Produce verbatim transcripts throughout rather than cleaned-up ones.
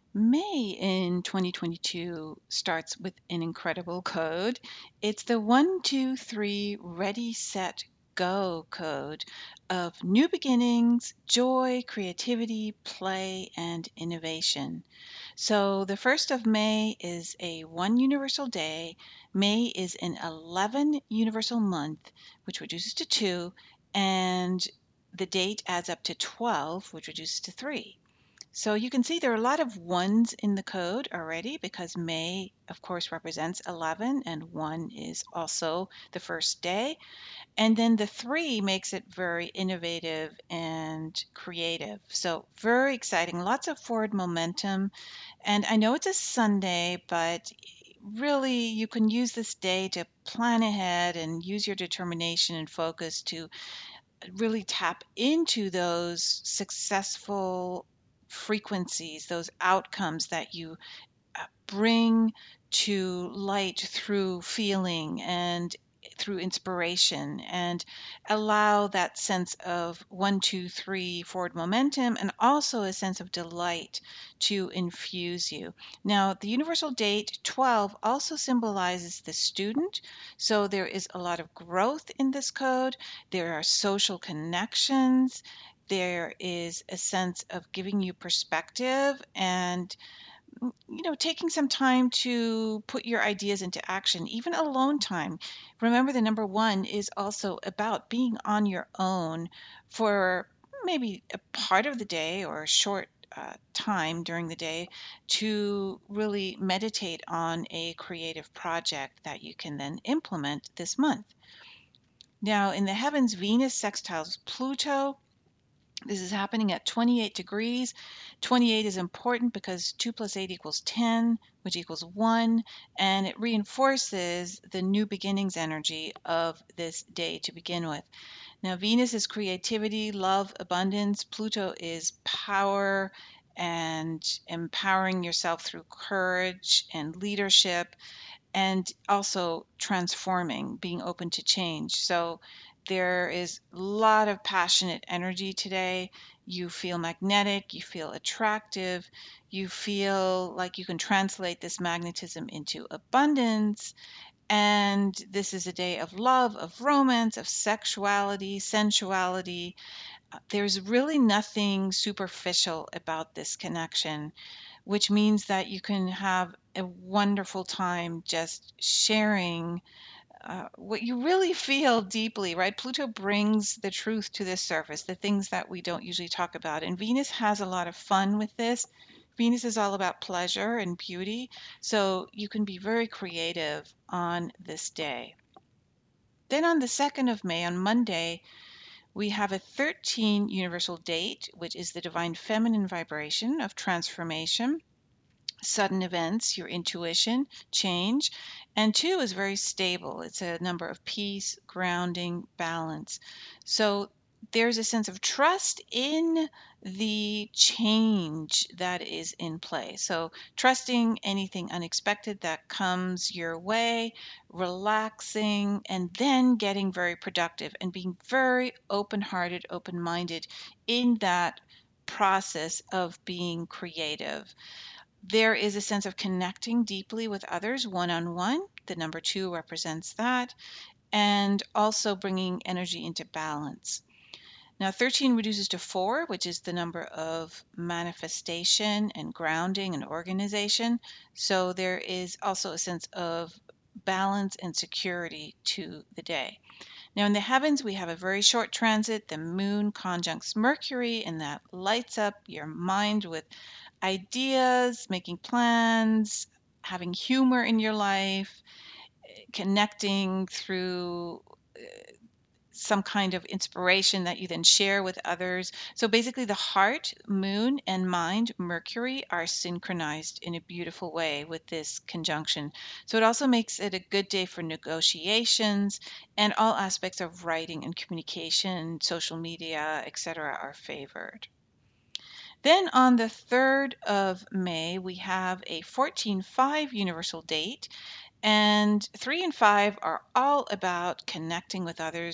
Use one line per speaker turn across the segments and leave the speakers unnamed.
May in twenty twenty-two starts with an incredible code. It's the one, two, three, ready, set, go code of new beginnings, joy, creativity, play, and innovation. So the first of May is a one universal day. May is an eleven universal month, which reduces to two, and the date adds up to twelve, which reduces to three. So you can see there are a lot of ones in the code already because May, of course, represents eleven and one is also the first day. And then the three makes it very innovative and creative. So very exciting, lots of forward momentum. And I know it's a Sunday, but really you can use this day to plan ahead and use your determination and focus to really tap into those successful frequencies, those outcomes that you uh, bring to light through feeling and through inspiration, and allow that sense of one, two, three forward momentum and also a sense of delight to infuse you. Now, the universal date twelve also symbolizes the student. So there is a lot of growth in this code. There are social connections. There is a sense of giving you perspective and you know, taking some time to put your ideas into action, even alone time. Remember, the number one is also about being on your own for maybe a part of the day or a short uh, time during the day to really meditate on a creative project that you can then implement this month. Now, in the heavens, Venus sextiles Pluto. This is happening at twenty-eight degrees. twenty-eight is important because two plus eight equals ten, which equals one, and it reinforces the new beginnings energy of this day to begin with. Now, Venus is creativity, love, abundance. Pluto is power and empowering yourself through courage and leadership, and also transforming, being open to change. So there is a lot of passionate energy today. You feel magnetic, you feel attractive, you feel like you can translate this magnetism into abundance. And this is a day of love, of romance, of sexuality, sensuality. Uh, There's really nothing superficial about this connection, which means that you can have a wonderful time just sharing uh, what you really feel deeply, right? Pluto brings the truth to the surface, the things that we don't usually talk about. And Venus has a lot of fun with this. Venus is all about pleasure and beauty. So you can be very creative on this day. Then on the second of May, on Monday, we have a thirteen universal date, which is the divine feminine vibration of transformation, sudden events, your intuition, change. And two is very stable. It's a number of peace, grounding, balance. So there's a sense of trust in the change that is in play. So trusting anything unexpected that comes your way, relaxing, and then getting very productive and being very open hearted, open minded in that process of being creative. There is a sense of connecting deeply with others one on one. The number two represents that, and also bringing energy into balance. Now, thirteen reduces to four, which is the number of manifestation and grounding and organization. So there is also a sense of balance and security to the day. Now, in the heavens, we have a very short transit, the moon conjuncts Mercury, and that lights up your mind with ideas, making plans, having humor in your life, connecting through some kind of inspiration that you then share with others. So basically, the heart, moon, and mind, Mercury, are synchronized in a beautiful way with this conjunction. So it also makes it a good day for negotiations, and all aspects of writing and communication, social media, et cetera, are favored. Then on the third of May, we have a fourteen five universal date, and three and five are all about connecting with others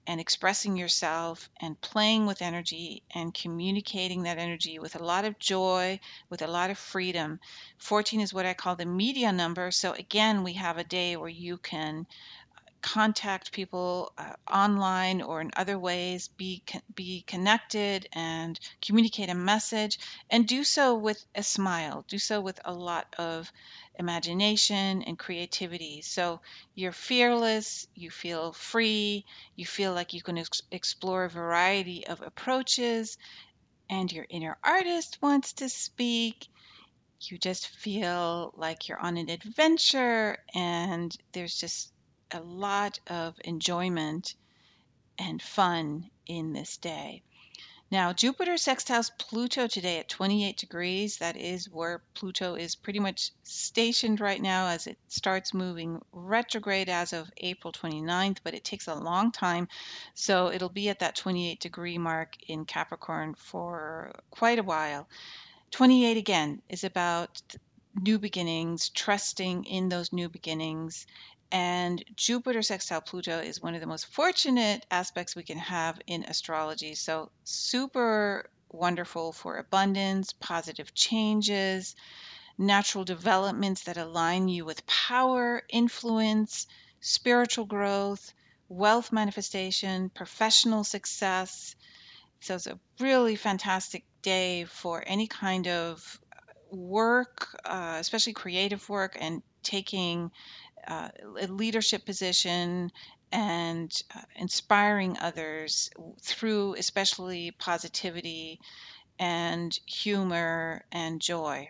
and expressing yourself and playing with energy and communicating that energy with a lot of joy, with a lot of freedom. fourteen is what I call the media number. So again, we have a day where you can contact people uh, online or in other ways, be be connected and communicate a message, and do so with a smile. Do so with a lot of imagination and creativity. So you're fearless, you feel free, you feel like you can ex- explore a variety of approaches, and your inner artist wants to speak. You just feel like you're on an adventure, and there's just a lot of enjoyment and fun in this day. Now, Jupiter sextiles Pluto today at twenty-eight degrees. That is where Pluto is pretty much stationed right now as it starts moving retrograde as of April twenty-ninth, but it takes a long time. So it'll be at that twenty-eight degree mark in Capricorn for quite a while. twenty-eight again is about new beginnings, trusting in those new beginnings. And Jupiter sextile Pluto is one of the most fortunate aspects we can have in astrology. So, super wonderful for abundance, positive changes, natural developments that align you with power, influence, spiritual growth, wealth manifestation, professional success. So it's a really fantastic day for any kind of work, uh, especially creative work, and taking uh, a leadership position and uh, inspiring others through especially positivity and humor and joy.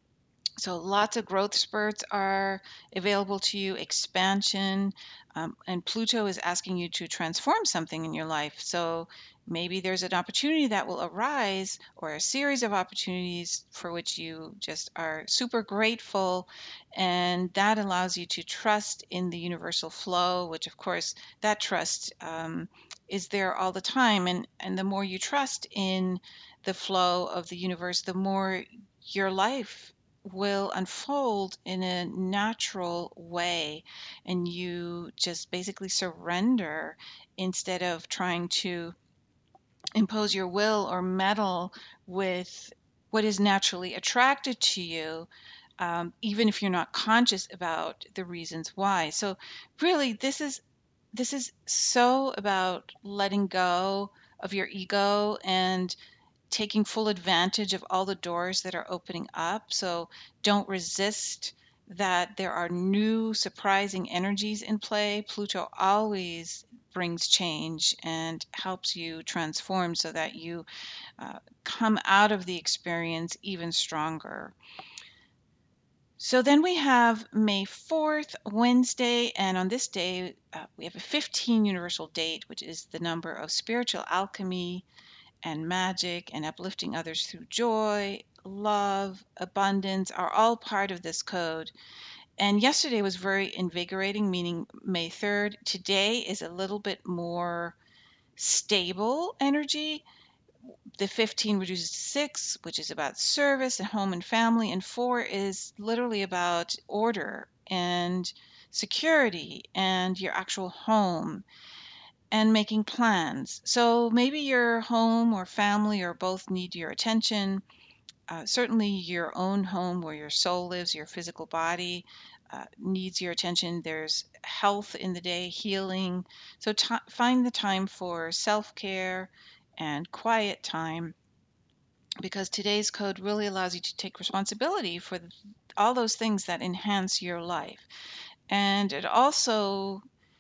So lots of growth spurts are available to you, expansion, um, and Pluto is asking you to transform something in your life. So maybe there's an opportunity that will arise, or a series of opportunities for which you just are super grateful, and that allows you to trust in the universal flow, which of course that trust um, is there all the time. And and the more you trust in the flow of the universe, the more your life will unfold in a natural way, and you just basically surrender instead of trying to impose your will or meddle with what is naturally attracted to you, um, even if you're not conscious about the reasons why. So really, this is this is so about letting go of your ego and taking full advantage of all the doors that are opening up. So don't resist that there are new surprising energies in play. Pluto always brings change and helps you transform so that you uh, come out of the experience even stronger. So then we have May fourth, Wednesday, and on this day, uh, we have a fifteen universal date, which is the number of spiritual alchemy and magic and uplifting others through joy, love, abundance are all part of this code. And yesterday was very invigorating, meaning May third. Today is a little bit more stable energy. The fifteen reduces to six, which is about service and home and family, and four is literally about order and security and your actual home and making plans. So maybe your home or family or both need your attention. Uh, certainly, your own home where your soul lives, your physical body, uh, needs your attention. There's health in the day, healing. So ti find the time for self care and quiet time, because today's code really allows you to take responsibility for th- all those things that enhance your life. And it also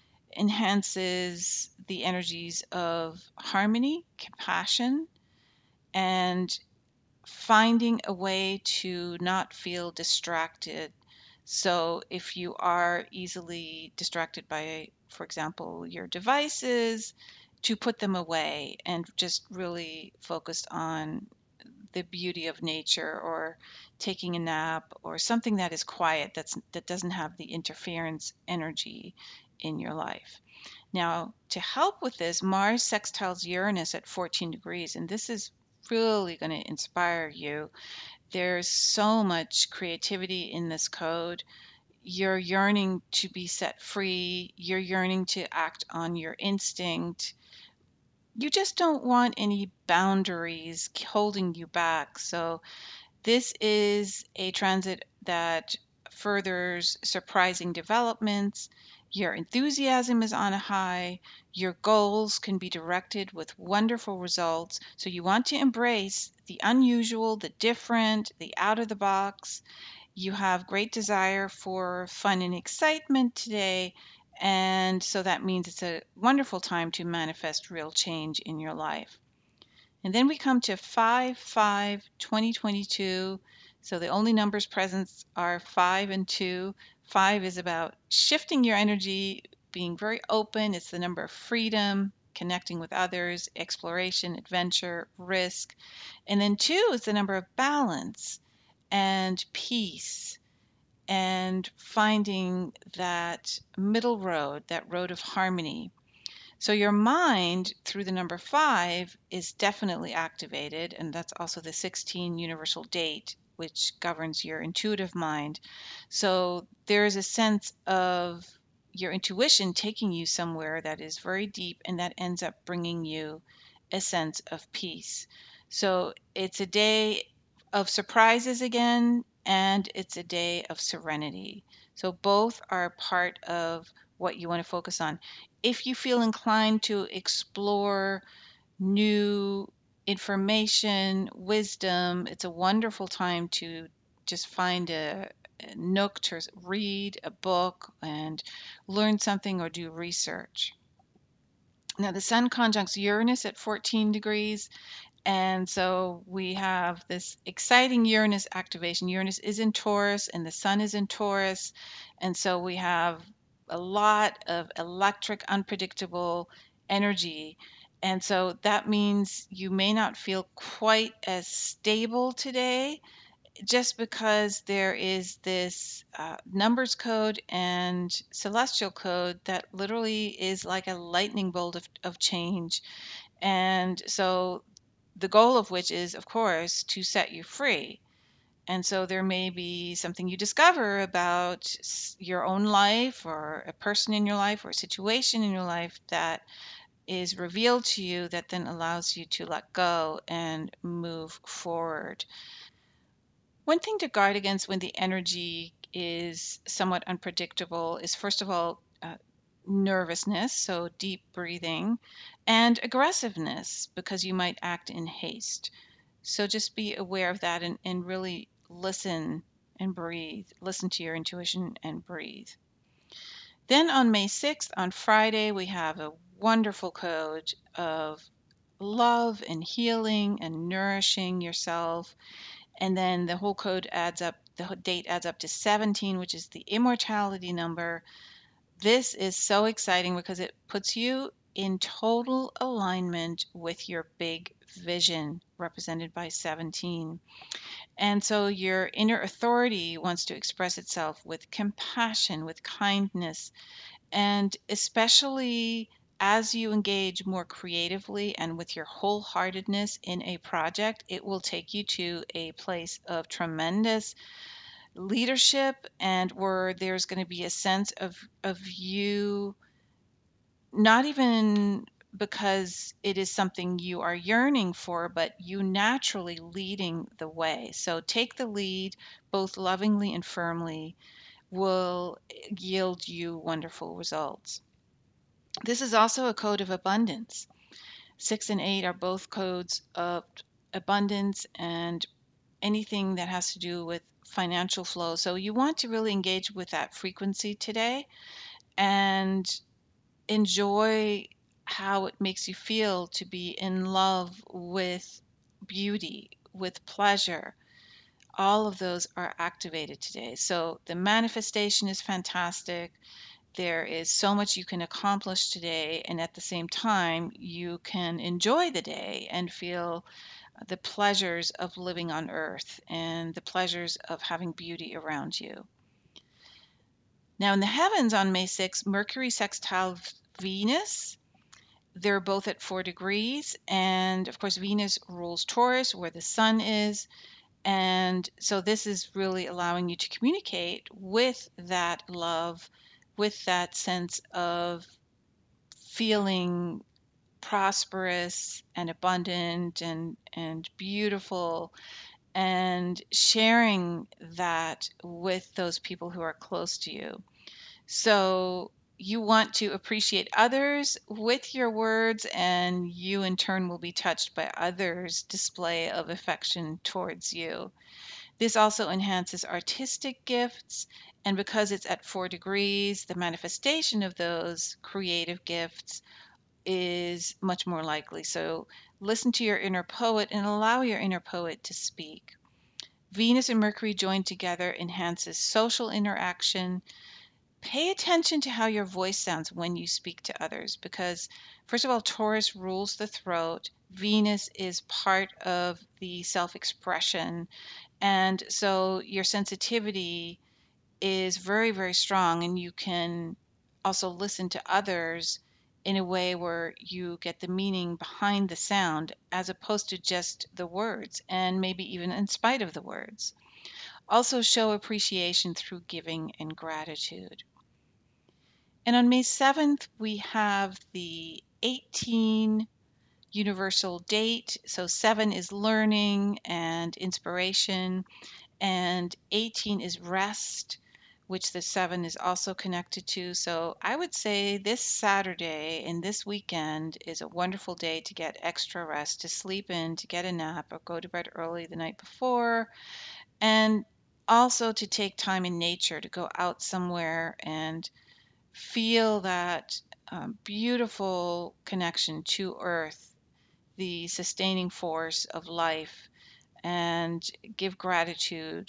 enhances the energies of harmony, compassion, and finding a way to not feel distracted. So, if you are easily distracted by, for example, your devices, to put them away and just really focused on the beauty of nature, or taking a nap, or something that is quiet, that's that doesn't have the interference energy in your life. Now, to help with this, Mars sextiles Uranus at fourteen degrees, and this is really going to inspire you. There's so much creativity in this code. you're yearning to be set free, you're yearning to act on your instinct. You just don't want any boundaries holding you back. So, this is a transit that furthers surprising developments. Your enthusiasm is on a high. Your goals can be directed with wonderful results. So, you want to embrace the unusual, the different, the out of the box. You have great desire for fun and excitement today. And so that means it's a wonderful time to manifest real change in your life. And then we come to five five twenty twenty-two. So the only numbers present are five and two. five is about shifting your energy, being very open. It's the number of freedom, connecting with others, exploration, adventure, risk. And then two is the number of balance and peace and finding that middle road, that road of harmony. So your mind through the number five is definitely activated, and that's also the sixteen universal date, which governs your intuitive mind. So there's a sense of your intuition taking you somewhere that is very deep, and that ends up bringing you a sense of peace. So it's a day of surprises again, and it's a day of serenity. So both are part of what you want to focus on. If you feel inclined to explore new information, wisdom, it's a wonderful time to just find a, a nook to read a book and learn something or do research. Now, the Sun conjuncts Uranus at fourteen degrees, and so we have this exciting Uranus activation. Uranus is in Taurus and the Sun is in Taurus. And so we have a lot of electric, unpredictable energy. And so that means you may not feel quite as stable today just because there is this uh, numbers code and celestial code that literally is like a lightning bolt of, of change. And so the goal of which is, of course, to set you free. And so there may be something you discover about your own life or a person in your life or a situation in your life that is revealed to you that then allows you to let go and move forward. One thing to guard against when the energy is somewhat unpredictable is, first of all, uh, nervousness, so deep breathing, and aggressiveness, because you might act in haste. So just be aware of that and, and really listen and breathe. Listen to your intuition and breathe. Then on May sixth, on Friday, we have a wonderful code of love and healing and nourishing yourself. And then the whole code adds up, the date adds up to seventeen, which is the immortality number. This is so exciting because it puts you in total alignment with your big vision, represented by seventeen. And so your inner authority wants to express itself with compassion, with kindness, and especially as you engage more creatively and with your wholeheartedness in a project, it will take you to a place of tremendous leadership and where there's going to be a sense of of you, not even because it is something you are yearning for, but you naturally leading the way. So take the lead, both lovingly and firmly, will yield you wonderful results. This is also a code of abundance. Six and eight are both codes of abundance and anything that has to do with financial flow. So you want to really engage with that frequency today and enjoy how it makes you feel to be in love with beauty, with pleasure. All of those are activated today. So the manifestation is fantastic. There is so much you can accomplish today, and at the same time, you can enjoy the day and feel the pleasures of living on earth and the pleasures of having beauty around you. Now, in the heavens on May sixth, Mercury sextile Venus. They're both at four degrees. And of course, Venus rules Taurus, where the sun is. And so this is really allowing you to communicate with that love, with that sense of feeling prosperous and abundant and and beautiful, and sharing that with those people who are close to you. So you want to appreciate others with your words, and you in turn will be touched by others' display of affection towards you. This also enhances artistic gifts, and because it's at four degrees, the manifestation of those creative gifts is much more likely. So listen to your inner poet and allow your inner poet to speak. Venus and Mercury joined together enhances social interaction. Pay attention to how your voice sounds when you speak to others, because, first of all, Taurus rules the throat. Venus is part of the self expression. And so your sensitivity is very, very strong, and you can also listen to others in a way where you get the meaning behind the sound as opposed to just the words, and maybe even in spite of the words. Also, show appreciation through giving and gratitude. And on May seventh, we have the eighteen universal date. So, seven is learning and inspiration, and eighteen is rest, which the seven is also connected to. So I would say this Saturday and this weekend is a wonderful day to get extra rest, to sleep in, to get a nap, or go to bed early the night before, and also to take time in nature, to go out somewhere and feel that um, beautiful connection to earth, the sustaining force of life, and give gratitude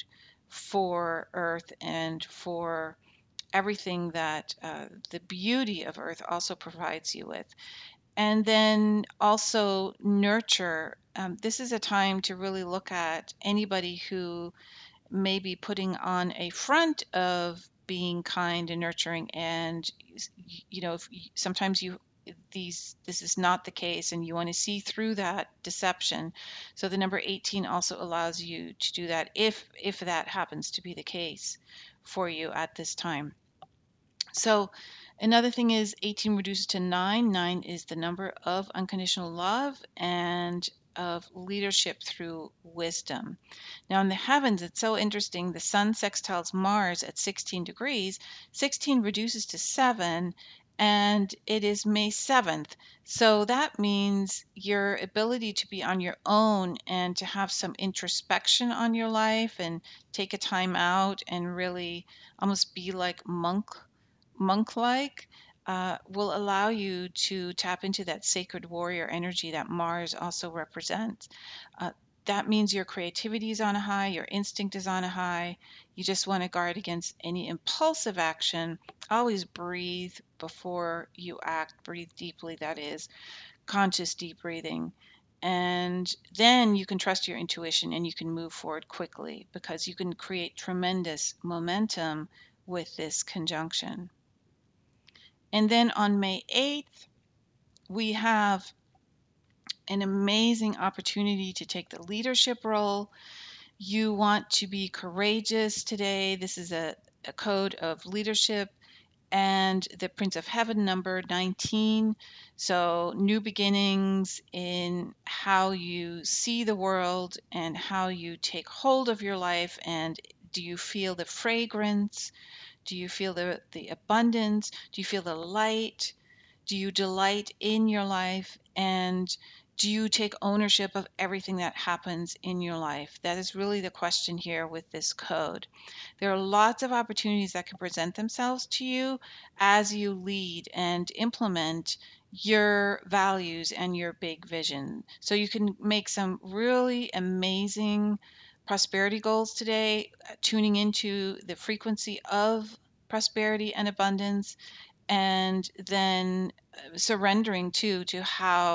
for earth and for everything that uh, the beauty of earth also provides you with. And then also nurture. Um, this is a time to really look at anybody who may be putting on a front of being kind and nurturing, and you know, if sometimes you these this is not the case, and you want to see through that deception. So the number eighteen also allows you to do that if if that happens to be the case for you at this time. So another thing is eighteen reduces to nine. nine is the number of unconditional love and of leadership through wisdom. Now, in the heavens, it's so interesting. The sun sextiles Mars at sixteen degrees. sixteen reduces to seven, and it is May seventh. So that means your ability to be on your own and to have some introspection on your life and take a time out and really almost be like monk monk-like, uh, will allow you to tap into that sacred warrior energy that Mars also represents. Uh, that means your creativity is on a high, your instinct is on a high. You just want to guard against any impulsive action. Always breathe before you act. Breathe deeply, that is, conscious deep breathing. And then you can trust your intuition and you can move forward quickly because you can create tremendous momentum with this conjunction. And then on May eighth, we have an amazing opportunity to take the leadership role. You want to be courageous today. This is a, a code of leadership, and the Prince of Heaven number nineteen. So, new beginnings in how you see the world and how you take hold of your life. And do you feel the fragrance? Do you feel the, the abundance? Do you feel the light? Do you delight in your life? And do you take ownership of everything that happens in your life? That is really the question here with this code. There are lots of opportunities that can present themselves to you as you lead and implement your values and your big vision. So you can make some really amazing prosperity goals today, uh, tuning into the frequency of prosperity and abundance, and then uh, surrendering too to how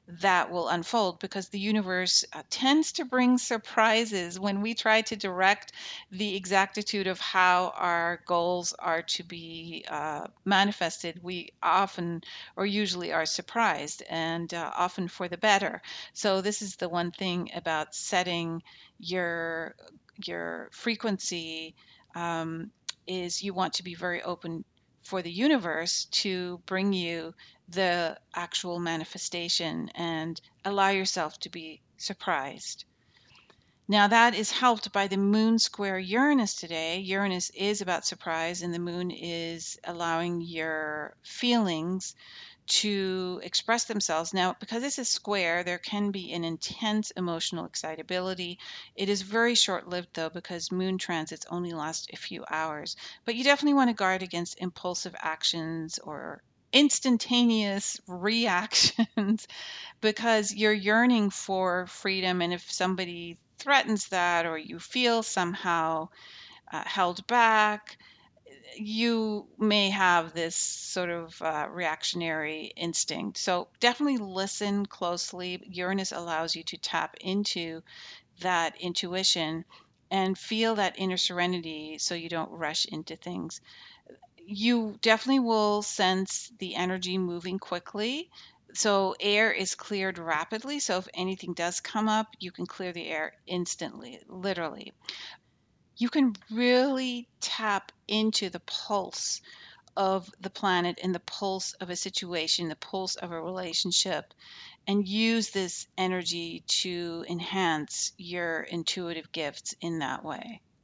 that will unfold, because the universe uh, tends to bring surprises when we try to direct the exactitude of how our goals are to be uh, manifested. We often or usually are surprised, and uh, often for the better. So this is the one thing about setting your your frequency, um, is you want to be very open for the universe to bring you the actual manifestation and allow yourself to be surprised. Now, that is helped by the moon square Uranus today. Uranus is about surprise, and the moon is allowing your feelings to express themselves. Now, because it's a square, there can be an intense emotional excitability. It is very short lived, though, because moon transits only last a few hours. But you definitely want to guard against impulsive actions or instantaneous reactions because you're yearning for freedom. And if somebody threatens that, or you feel somehow uh, held back, you may have this sort of uh, reactionary instinct. So definitely listen closely. Uranus allows you to tap into that intuition and feel that inner serenity so you don't rush into things. You definitely will sense the energy moving quickly. So air is cleared rapidly. So if anything does come up, you can clear the air instantly, literally. You can really tap into the pulse of the planet and the pulse of a situation, the pulse of a relationship, and use this energy to enhance your intuitive gifts in that way.